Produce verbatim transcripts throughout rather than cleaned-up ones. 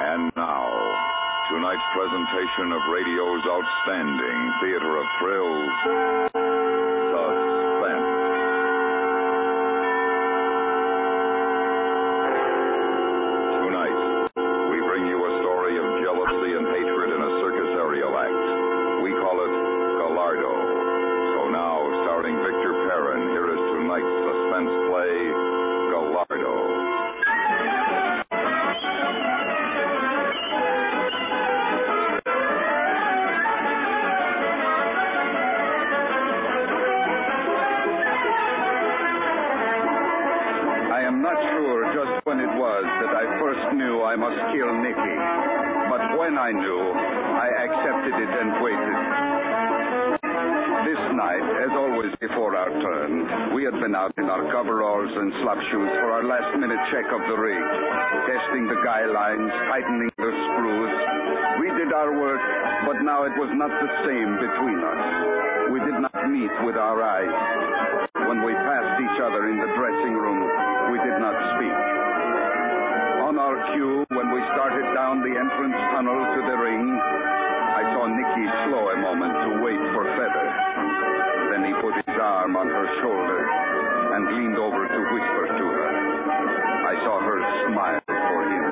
And now, tonight's presentation of radio's outstanding theater of thrills, Suspense. Tonight, we bring you a story of jealousy and hatred in a circus aerial act. We call it Gallardo. So now, starring Victor Perrin, here is tonight's suspense play, Gallardo. I must kill Nicky. But when I knew, I accepted it and waited. This night, as always before our turn, we had been out in our coveralls and slop shoes for our last-minute check of the rig, testing the guy lines, tightening the screws. We did our work, but now it was not the same between us. We did not meet with our eyes. When we passed each other in the dressing room, we did not speak. On our cue, when we started down the entrance tunnel to the ring, I saw Nicky slow a moment to wait for Feather. Then he put his arm on her shoulder and leaned over to whisper to her. I saw her smile for him.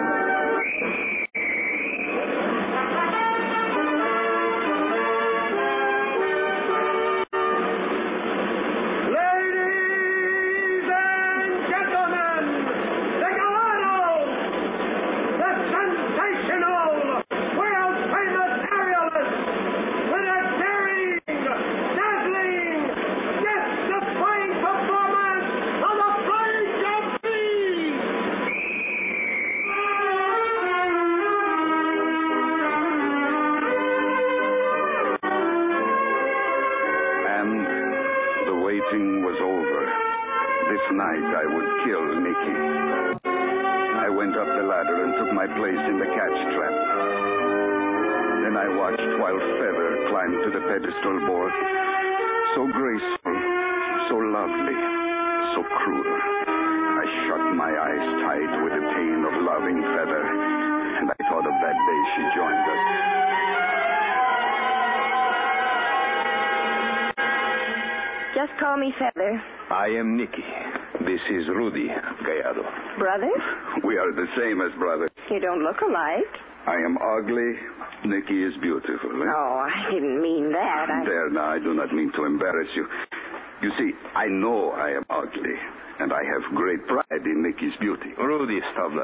Night I would kill Nicky. I went up the ladder and took my place in the catch trap. Then I watched while Feather climbed to the pedestal board. So graceful, so lovely, so cruel. I shut my eyes tight with the pain of loving Feather, and I thought of that day she joined us. Just call me Feather. I am Nicky. This is Rudy Gallardo. Brothers? We are the same as brothers. You don't look alike. I am ugly. Nicky is beautiful. Eh? Oh, I didn't mean that. I... There, now, I do not mean to embarrass you. You see, I know I am ugly, and I have great pride in Nicky's beauty. Rudy Stabler.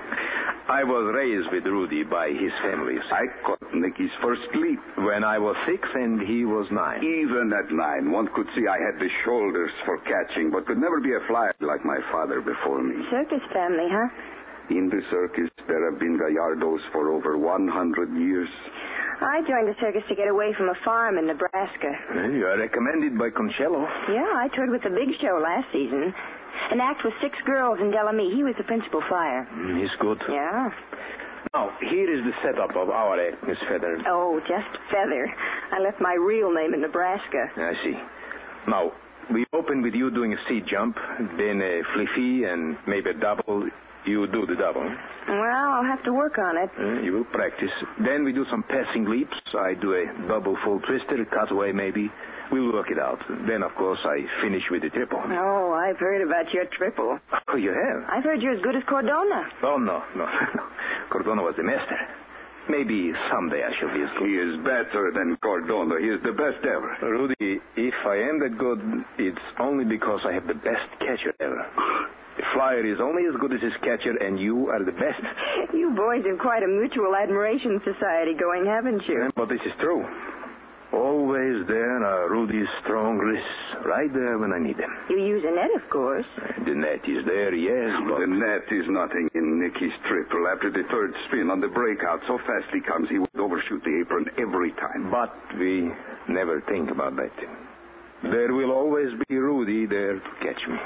I was raised with Rudy by his family. I caught Nicky's first leap. When I was six and he was nine. Even at nine, one could see I had the shoulders for catching, but could never be a flyer like my father before me. Circus family, huh? In the circus, there have been Gallardos for over one hundred years. I joined the circus to get away from a farm in Nebraska. Well, you are recommended by Concello. Yeah, I toured with the Big Show last season. An act with six girls in Delamere. He was the principal flyer. Mm, he's good. Yeah. Now, here is the setup of our act, Miss Feather. Oh, just Feather. I left my real name in Nebraska. I see. Now, we open with you doing a seat jump, then a fliffy, and maybe a double. You do the double. Well, I'll have to work on it. Uh, you will practice. Then we do some passing leaps. I do a double full twister, cutaway maybe. We'll work it out. Then, of course, I finish with the triple. Oh, I've heard about your triple. Oh, you have? I've heard you're as good as Cordona. Oh, no, no. Cordona was the master. Maybe someday I shall be as good. He is better than Cordona. He is the best ever. Rudy, if I am that good, it's only because I have the best catcher ever. The flyer is only as good as his catcher, and you are the best. You boys have quite a mutual admiration society going, haven't you? But this is true. Always there are Rudy's strong wrists, right there when I need them. You use a net, of course. The net is there, yes, but... The net is nothing in Nicky's triple. After the third spin on the breakout, so fast he comes, he would overshoot the apron every time. But we never think about that. There will always be Rudy there to catch me.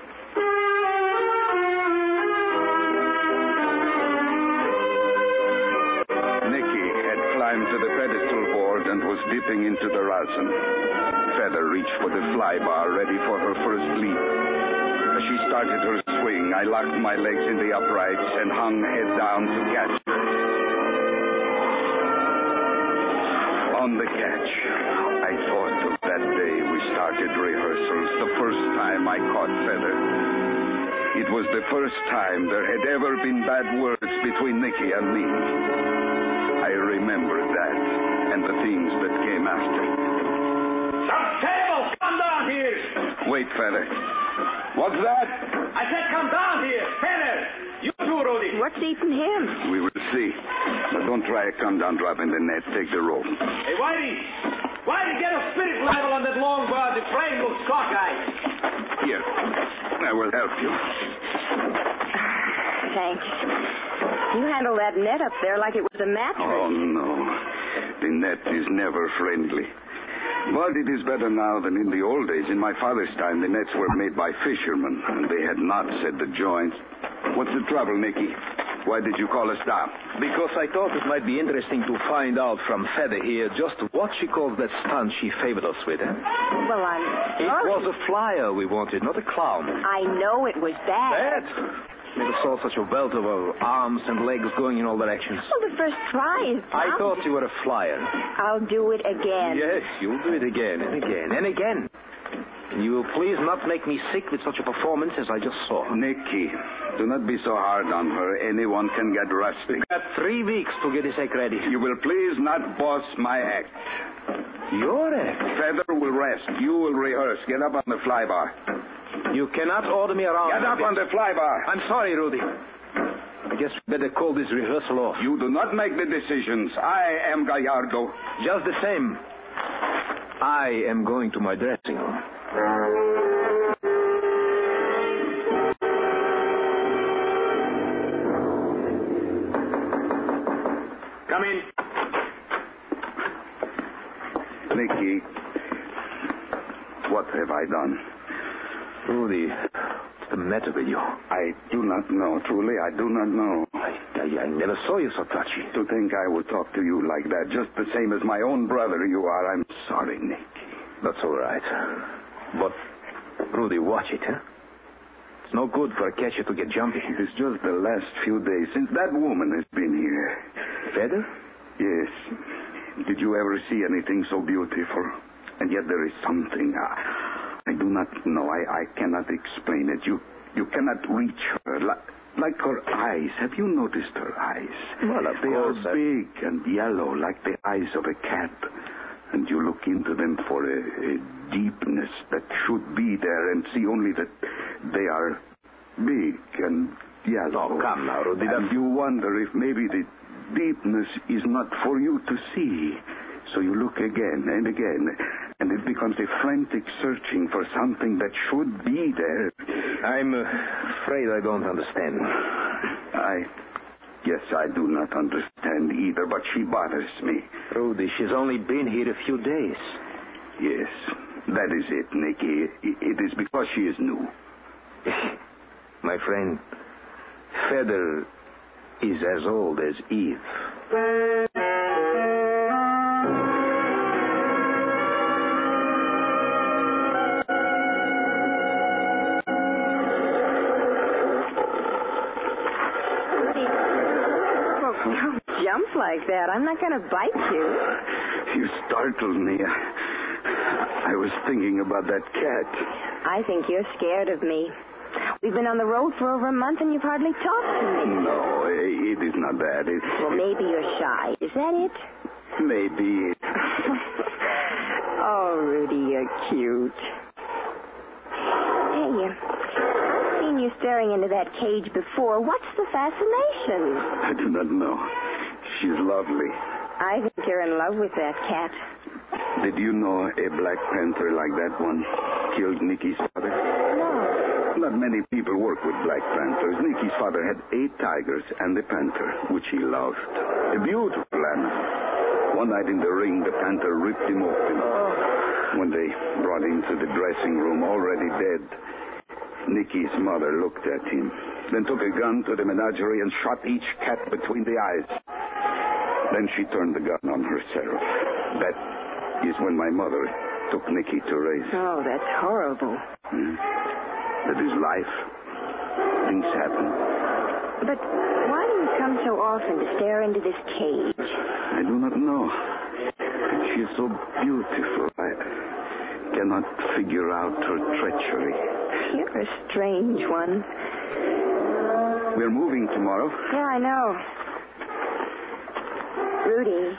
Nicky had climbed to the pedestal board and was dipping into the rosin. Feather reached for the fly bar, ready for her first leap. As she started her swing, I locked my legs in the uprights and hung head down to catch her. was the first time I caught Feather. It was the first time there had ever been bad words between Nicky and me. I remembered that and the things that came after. Some table, come down here. Wait, Feather. What's that? I said come down here. Feather, you too, Rudy. What's eating him? We will see. But don't try to come down dropping the net. Take the rope. Hey, Whitey. Whitey, get a spirit level on that long bar. The frame looks cockeyed. Here. I will help you. Thanks. You handle that net up there like it was a mattress. Oh, no. The net is never friendly. But it is better now than in the old days. In my father's time, the nets were made by fishermen, and they had knots at the joints. What's the trouble, Nicky? Why did you call a stop? Because I thought it might be interesting to find out from Feather here just what she calls that stunt she favored us with, eh? Well, I'm It sorry. was a flyer we wanted, not a clown. I know it was bad. That? Never saw such a welt of uh, arms and legs going in all directions. Well, the first try is I done. thought you were a flyer. I'll do it again. Yes, you'll do it again and again and again. And you will please not make me sick with such a performance as I just saw. Nicky, do not be so hard on her. Anyone can get rusty. Got three weeks to get this act ready. You will please not boss my act. Your act? Feather will rest. You will rehearse. Get up on the fly bar. You cannot order me around. Get up on the fly bar. I'm sorry, Rudy. I guess we better call this rehearsal off. You do not make the decisions. I am Gallardo. Just the same, I am going to my dressing room. Come in. Nicky, what have I done? Rudy, what's the matter with you? I do not know. Truly, I do not know. I, I, I never saw you so touchy. To think I would talk to you like that, just the same as my own brother you are. I'm sorry, Nicky. That's all right. But, Rudy, watch it, huh? It's no good for a catcher to get jumpy. It is just the last few days since that woman has been here. Feather? Yes. Did you ever see anything so beautiful? And yet there is something. I, I do not know. I, I cannot explain it. You you cannot reach her. Like, like her eyes. Have you noticed her eyes? Well, of they course, are I... big and yellow, like the eyes of a cat. And you look into them for a, a deepness that should be there and see only that they are big and yellow. Oh, come now, Rudy. And you wonder if maybe the deepness is not for you to see. So you look again and again, and it becomes a frantic searching for something that should be there. I'm uh, afraid I don't understand. I... Yes, I do not understand either, but she bothers me. Rudy, she's only been here a few days. Yes, that is it, Nicky. It is because she is new. My friend, Feather is as old as Eve. Jump like that. I'm not going to bite you. You startled me. I, I was thinking about that cat. I think you're scared of me. We've been on the road for over a month and you've hardly talked to me. No, it is not that. It, Well, maybe you're shy. Is that it? maybe. Oh, Rudy, you're cute. Hey, uh, I've seen you staring into that cage before. What's the fascination? I do not know. She's lovely. I think you're in love with that cat. Did you know a Black Panther like that one killed Nicky's father? No. Not many people work with Black Panthers. Nicky's father had eight tigers and a panther, which he loved. A beautiful animal. One night in the ring, the panther ripped him open. Oh. When they brought him to the dressing room, already dead, Nicky's mother looked at him, then took a gun to the menagerie and shot each cat between the eyes. Then she turned the gun on herself. That is when my mother took Nicky to raise. Oh, that's horrible. Hmm. That is life. Things happen. But why do you come so often to stare into this cage? I do not know. She is so beautiful. I, cannot figure out her treachery. You're a strange one. We're moving tomorrow. Yeah, I know. Rudy.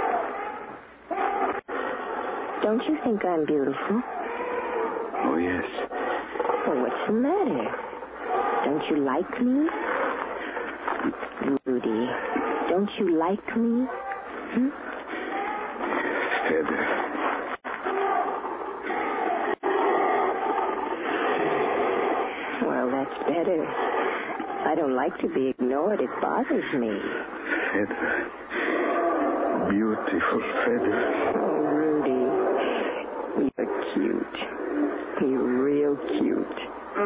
Don't you think I'm beautiful? Oh, yes. Well, what's the matter? Don't you like me? Rudy, don't you like me? Hmm? Heather. Well, that's better. I don't like to be ignored. It bothers me. Heather. Beautiful Feather. Oh, Rudy. You're cute. You're real cute.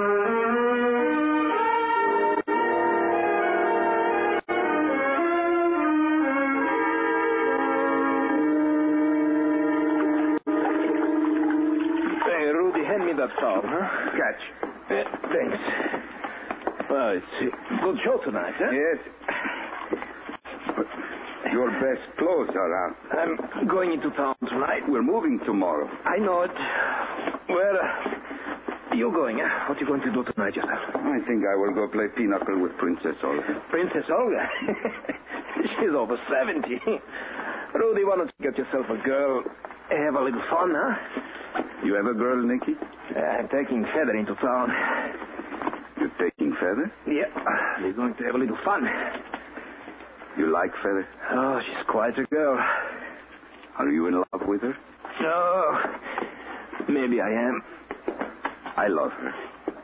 Hey, Rudy, hand me that towel, huh? Catch. Yeah, thanks. Well, it's a good show tonight, huh? Yes. But your best clothes are out. I'm going into town tonight. We're moving tomorrow. I know it. Where uh, are you going, huh? What are you going to do tonight yourself? I think I will go play pinochle with Princess Olga. Princess Olga? She's over seventy. Rudy, why don't you get yourself a girl? Have a little fun, huh? You have a girl, Nicky? Uh, I'm taking Feather into town. You're taking Feather? Yeah, we're going to have a little fun. You like Feather? Oh, she's quite a girl. Are you in love with her? No, maybe I am. I love her.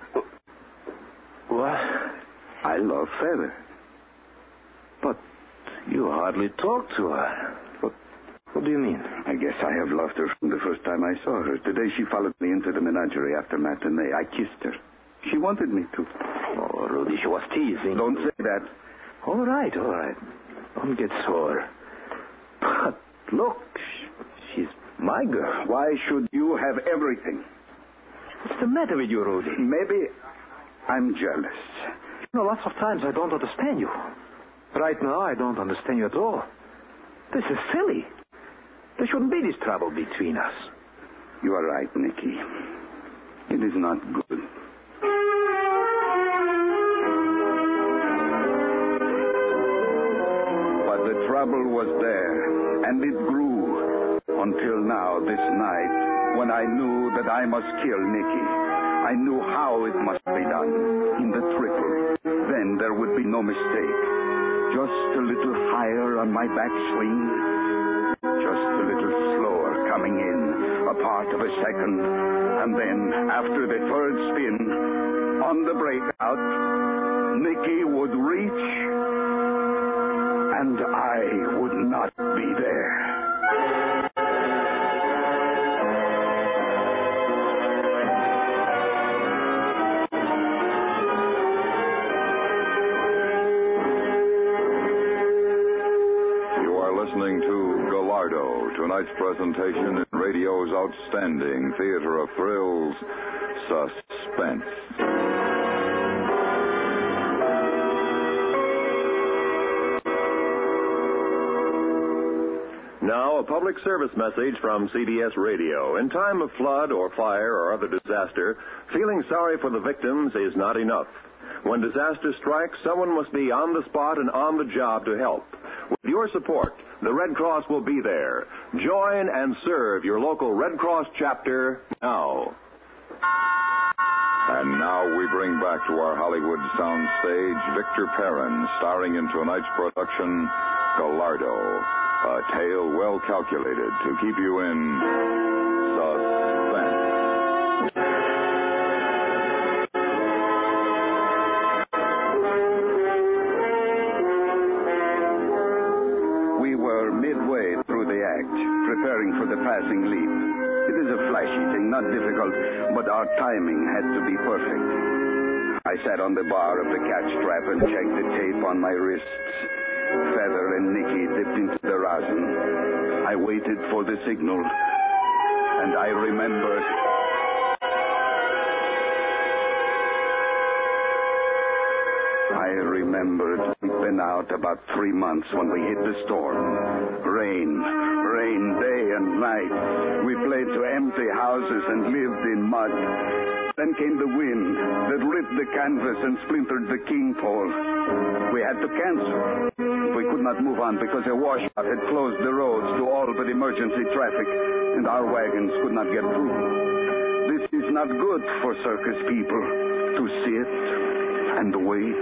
What? I love Feather. But you hardly talk to her. What, what do you mean? I guess I have loved her from the first time I saw her. Today she followed me into the menagerie after matinee. I kissed her. She wanted me to. Oh, Rudy, she was teasing. Don't say that. All right, all right. Don't get sore. But look, she's my girl. Why should you have everything? What's the matter with you, Rudy? Maybe I'm jealous. You know, lots of times I don't understand you. Right now, I don't understand you at all. This is silly. There shouldn't be this trouble between us. You are right, Nicky. It is not good. But the trouble was there, and it grew until now, this night, when I knew that I must kill Nicky. I knew how it must be done, in the triple. Then there would be no mistake. Just a little higher on my backswing. Just a little slower coming in, a part of a second. And then, after the third spin, on the breakout, Nicky would reach, and I would not be there. Listening to Gallardo, tonight's presentation in radio's outstanding theater of thrills, Suspense. Now, a public service message from C B S Radio. In time of flood or fire or other disaster, feeling sorry for the victims is not enough. When disaster strikes, someone must be on the spot and on the job to help. With your support, the Red Cross will be there. Join and serve your local Red Cross chapter now. And now we bring back to our Hollywood soundstage Victor Perrin, starring in tonight's production, Gallardo, a tale well calculated to keep you in suspense. We were midway through the act, preparing for the passing leap. It is a flashy thing, not difficult, but our timing had to be perfect. I sat on the bar of the catch strap and checked the tape on my wrists. Feather and Nicky dipped into the rosin. I waited for the signal, and I remembered... I remembered we'd been out about three months when we hit the storm. Rain, rain day and night. We played to empty houses and lived in mud. Then came the wind that ripped the canvas and splintered the king pole. We had to cancel. We could not move on because a washout had closed the roads to all but emergency traffic, and our wagons could not get through. This is not good for circus people to sit and wait.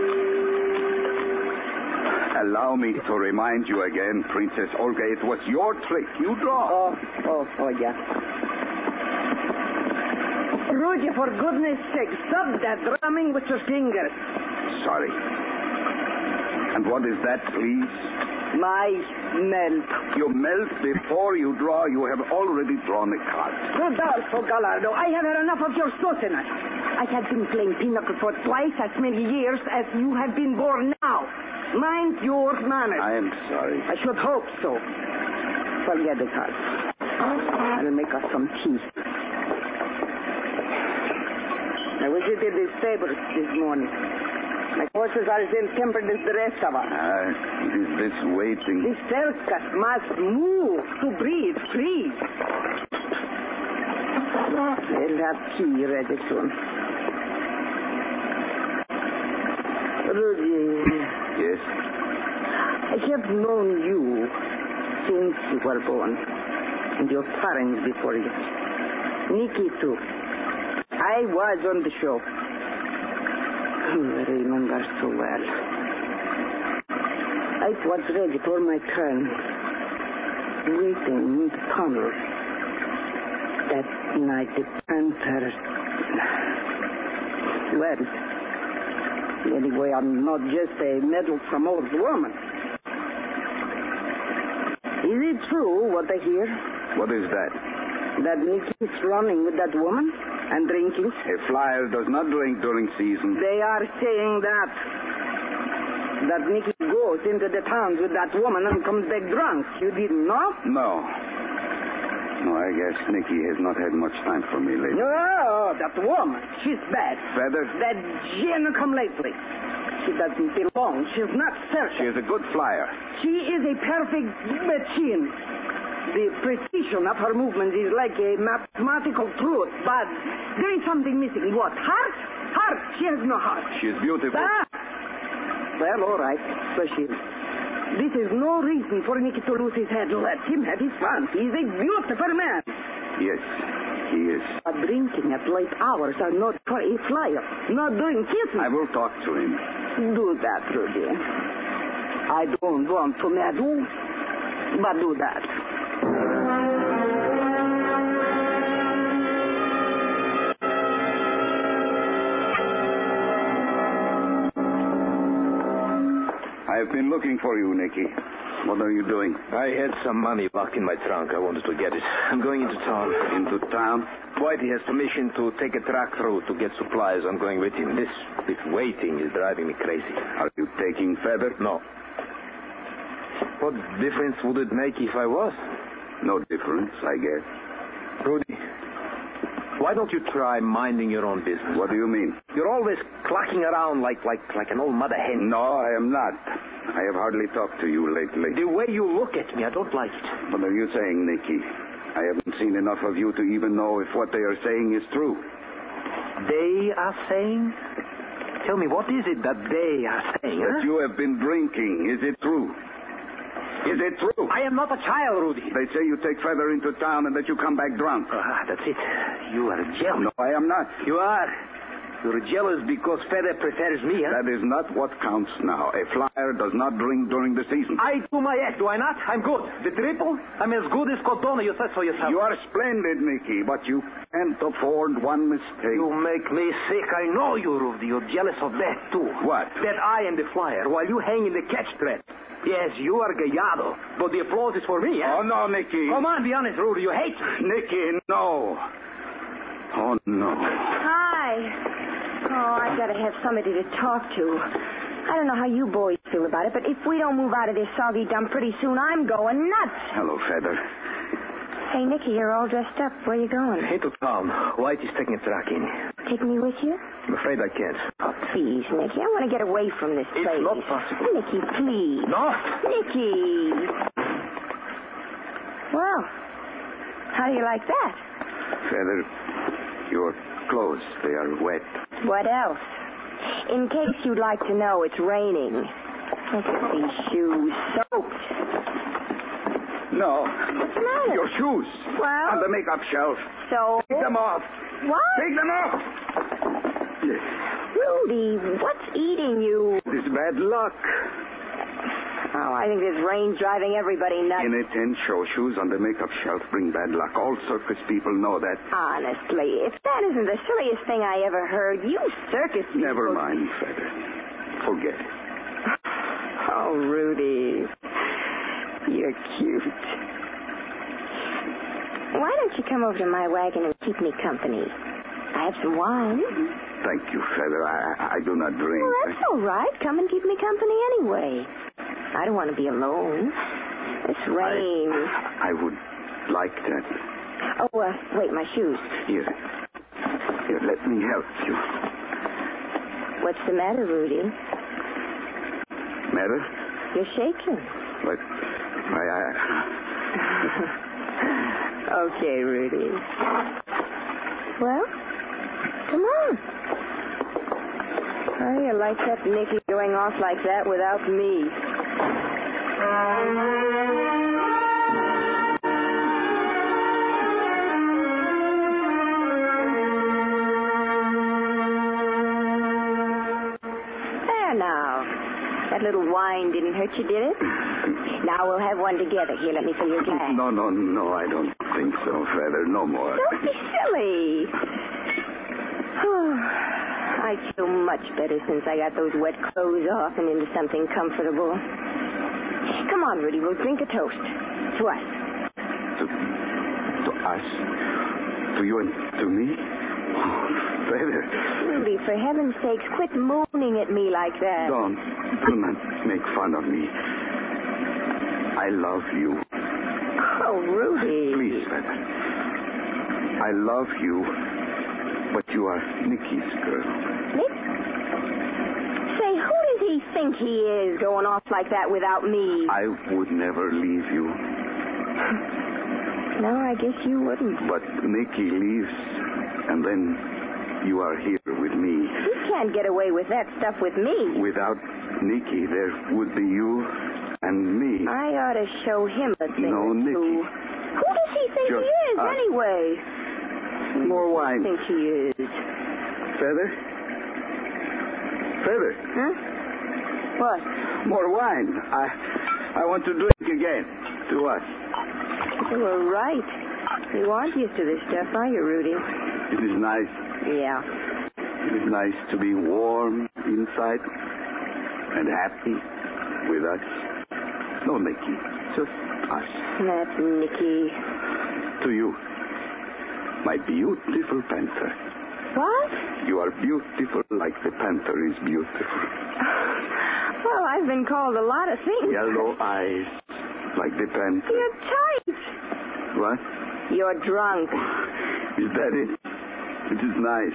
Allow me to remind you again, Princess Olga, it was your trick. You draw. Oh, oh, oh, yeah. Rudy, for goodness sake, stop that drumming with your fingers. Sorry. And what is that, please? My melt. You melt before you draw. You have already drawn a card. Rodolfo Gallardo, I have had enough of your sauciness. I have been playing pinochle for twice as many years as you have been born now. Mind your manners. I am sorry. I should hope so. Forget the cards. I'll make us some tea. I visited the stables this morning. My horses are as ill-tempered as the rest of us. Ah, it is this waiting. The circus must move to breathe free. They'll have tea ready soon. Rudy. Yes? I have known you since you were born. And your parents before you. Nicky, too. I was on the show. I remember so well. I was ready for my turn. Waiting in the tunnel. That night the panther... Well, anyway, I'm not just a meddlesome old woman. Is it true what I hear? What is that? That Nicky's running with that woman and drinking? A flyer does not drink during season. They are saying that. That Nicky goes into the towns with that woman and comes back drunk. You didn't know? No. No, I guess Nicky has not had much time for me lately. No, that woman. She's bad. Feather? That Jenna come lately. She doesn't belong. She's not certain. She is a good flyer. She is a perfect machine. The precision of her movement is like a mathematical truth, but there is something missing. What? Heart? Heart. She has no heart. She is beautiful. Ah. Well, all right. So she is. This is no reason for Nicky to lose his head. Let him have his fun. He's a beautiful man. Yes, he is. But drinking at late hours are not for a flyer. Not doing kissing. I will talk to him. Do that, Rudy. I don't want to meddle, but do that. I have been looking for you, Nicky. What are you doing? I had some money locked in my trunk. I wanted to get it. I'm going into town. Into town? Whitey has permission to take a truck through to get supplies. I'm going with him. This, this waiting is driving me crazy. Are you taking Feather? No. What difference would it make if I was? No difference, I guess. Rudy, why don't you try minding your own business? What do you mean? You're always clucking around like, like, like an old mother hen. No, I am not. I have hardly talked to you lately. The way you look at me, I don't like it. What are you saying, Nicky? I haven't seen enough of you to even know if what they are saying is true. They are saying? Tell me, what is it that they are saying, That huh? you have been drinking. Is it true? Is it true? I am not a child, Rudy. They say you take Feather into town and that you come back drunk. Ah, that's it. You are jealous. No, I am not. You are. You're jealous because Feather prefers me, huh? That is not what counts now. A flyer does not drink during the season. I do my act, do I not? I'm good. The triple? I'm as good as Cotona. You said so yourself. You are splendid, Nicky, but you can't afford one mistake. You make me sick. I know you, Rudy. You're jealous of that, too. What? That I am the flyer while you hang in the catch thread. Yes, you are Gallardo, but the applause is for me, huh? Oh, no, Nicky. Come on, be honest, Rudy. You hate me. Nicky, no. Oh, no. Hi. Oh, I've got to have somebody to talk to. I don't know how you boys feel about it, but if we don't move out of this soggy dump pretty soon, I'm going nuts. Hello, Feather. Hey, Nicky, you're all dressed up. Where you going? Into town. Whitey's taking a truck in. Take me with you? I'm afraid I can't. Oh, please, Nicky. I want to get away from this It's place. not possible. Nicky, please. No? Nicky. Well, how do you like that? Feather, your clothes, they are wet. What else? In case you'd like to know, it's raining. Look at these shoes, soaked. No. What's the matter? Your shoes. Well? On the makeup shelf. So? Take them off. What? Take them off. Rudy, what's eating you? This bad luck. Oh, I think this rain's driving everybody nuts. Inattention show shoes on the makeup shelf bring bad luck. All circus people know that. Honestly, if that isn't the silliest thing I ever heard, you circus people... Never mind, Feather. Forget it. Oh, Rudy. You're cute. Why don't you come over to my wagon and keep me company? I have some wine. Thank you, Feather. I, I do not drink. Well, that's all right. Come and keep me company anyway. I don't want to be alone. This rain. I, I would like that. Oh, uh, wait, my shoes. Here. Here, let me help you. What's the matter, Rudy? Matter? You're shaking. But I... I... Okay, Rudy. Well, come on. How do you like that Nicky going off like that without me? There now. That little wine didn't hurt you, did it? Now we'll have one together. Here, let me fill your glass. No, no, no, I don't think so, Feather. No more. Don't be silly. I feel much better since I got those wet clothes off and into something comfortable. Come on, Rudy, we'll drink a toast. To us. To, to us? To you and to me? Oh, Feather. Rudy, for heaven's sakes, quit mooning at me like that. Don't. Do not make fun of me. I love you. Oh, Rudy. Please, Feather. I love you, but you are Nicky's girl. Nick? Say, who does he think he is going off like that without me? I would never leave you. No, I guess you wouldn't. But Nicky leaves, and then you are here with me. He can't get away with that stuff with me. Without Nicky, there would be you and me. I ought to show him a thing No, or two. Nicky. Who does he think Just he is, us. anyway? More wine. Who does he think he is? Feather? Feather? Huh? What? More wine. I I want to drink again. To us. You were right. You aren't used to this stuff, are you, Rudy? It is nice. Yeah. It is nice to be warm inside and happy with us. No, Nicky. Just us. That Nicky. To you, my beautiful panther. What? You are beautiful like the panther is beautiful. Well, I've been called a lot of things. Yellow eyes like the panther. You're tight. What? You're drunk. Is that it? It is nice.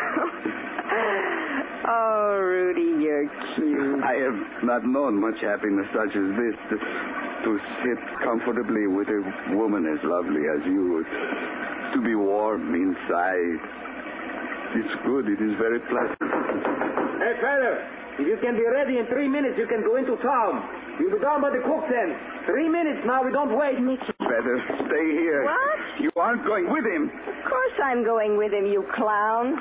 Oh, Rudy, you're cute. I have not known much happiness such as this. To, to sit comfortably with a woman as lovely as you. To be warm inside. It's good. It is very pleasant. Hey, fella, if you can be ready in three minutes, you can go into town. You'll be down by the cook then. Three minutes now. We don't wait. Nicky. Better stay here. What? You aren't going with him. Of course I'm going with him, you clown.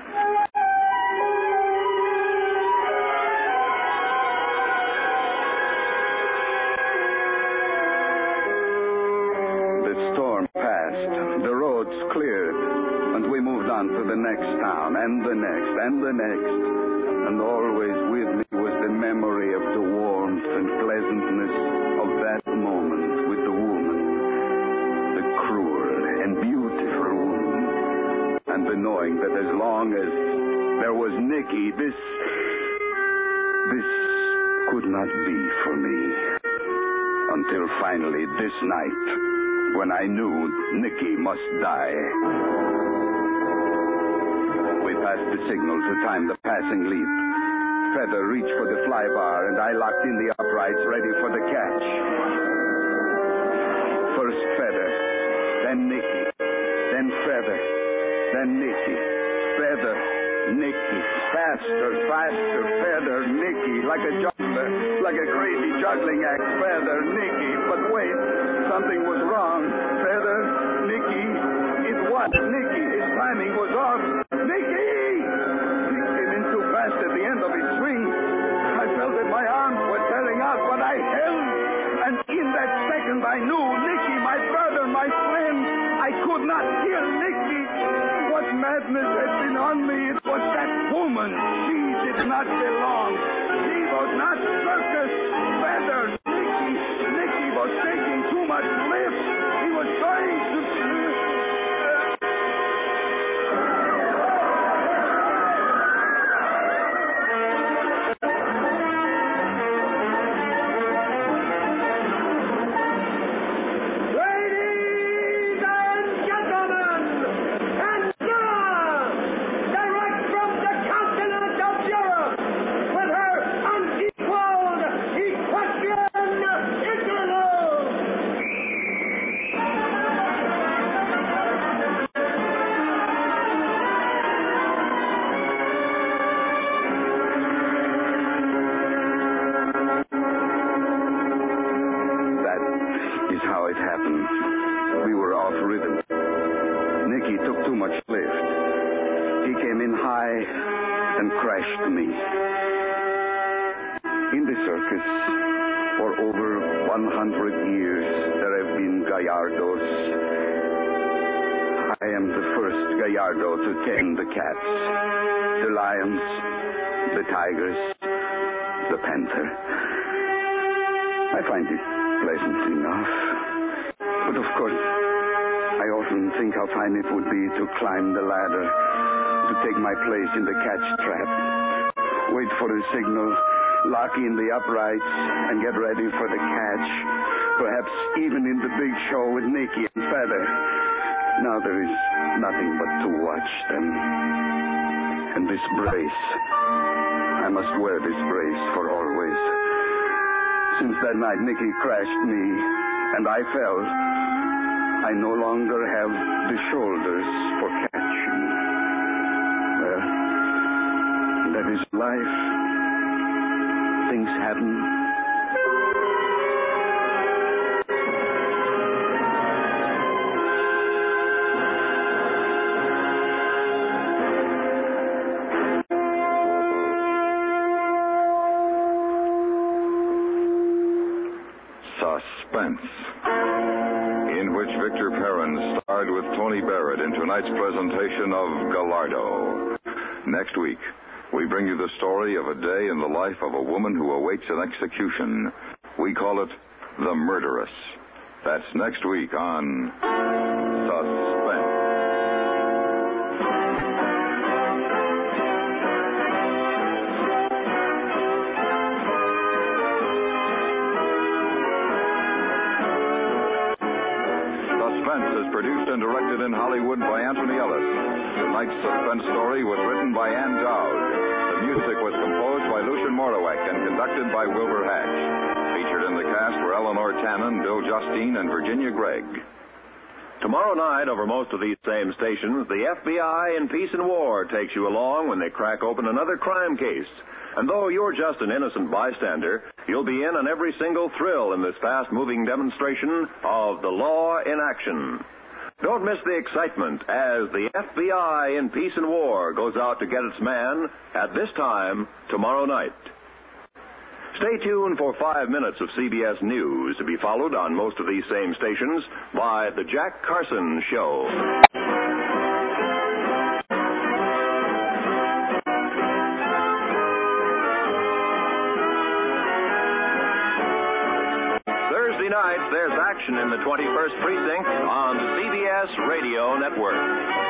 The storm passed. The roads cleared. And we moved on to the next town, and the next, and the next. And always with me was the memory of the warmth and pleasantness of that moment with the woman. The cruel and beautiful woman. And the knowing that as long as there was Nicky, this... this could not be for me. Until finally this night, when I knew Nicky must die. We passed the signal to time the passing leap. Feather reached for the fly bar, and I locked in the uprights ready for the catch. First Feather, Faster, faster, feather, Nicky, like a juggler, like a crazy juggling act, feather, Nicky. But wait, something was wrong. Feather, Nicky, it was Nicky. His timing was off. Nicky! He came in too fast at the end of his swing. I felt that my arms were tearing out, but I held. And in that second I knew, Nicky, my brother, my friend, I could not kill Nicky. What madness had been on me? It was that woman. She did not belong. She was not circus feather. Nicky, Nicky was taking too much lift. He was trying to... and crashed me. In the circus, for over one hundred years, there have been Gallardos. I am the first Gallardo to tend the cats, the lions, the tigers, the panther. I find it pleasant enough. But of course, I often think how fine it would be to climb the ladder, to take my place in the catch trap, wait for a signal, lock in the uprights, and get ready for the catch, perhaps even in the big show with Nicky and Feather. Now there is nothing but to watch them. And this brace, I must wear this brace for always. Since that night Nicky crashed me, and I fell, I no longer have the shoulders for catching. Well, that is life. Things happen. Suspense, in which Victor Perrin starred with Tony Barrett in tonight's presentation of Gallardo. Next week, we bring you the story of a day in the life of a woman who awaits an execution. We call it The Murderess. That's next week on Suspense. Suspense is produced and directed in Hollywood by Anthony Ellis. Tonight's suspense story was written by Ann Dowd. The music was composed by Lucien Moraweck and conducted by Wilbur Hatch. Featured in the cast were Eleanor Tannen, Bill Justine, and Virginia Gregg. Tomorrow night, over most of these same stations, the F B I in Peace and War takes you along when they crack open another crime case. And though you're just an innocent bystander, you'll be in on every single thrill in this fast-moving demonstration of the law in action. Don't miss the excitement as the F B I in Peace and War goes out to get its man at this time tomorrow night. Stay tuned for five minutes of C B S News to be followed on most of these same stations by The Jack Carson Show. Thursday night, there's action in the twenty-first Precinct on the C B S Radio Network.